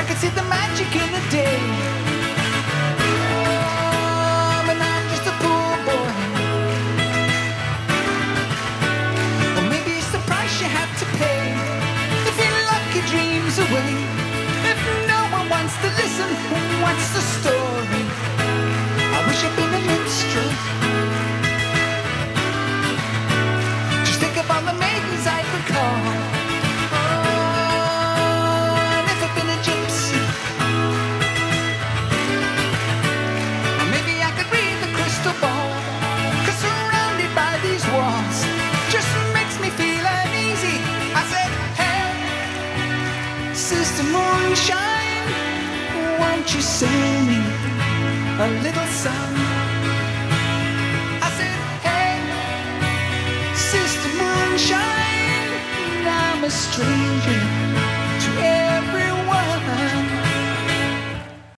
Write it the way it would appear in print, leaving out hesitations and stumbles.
could see the magic in the day. Oh, but I'm just a poor boy. Or maybe it's the price you have to pay if you lock your dreams away. If no one wants to listen, what's the story? I wish I'd been a minstrel. Just think of all the maidens I could call. Oh, and if I'd been a gypsy, or maybe I could read the crystal ball. 'Cause surrounded by these walls just makes me feel uneasy. I said, hey, Sister Moonshine, won't you sing me a little song? I said, hey, Sister Moonshine, I'm a stranger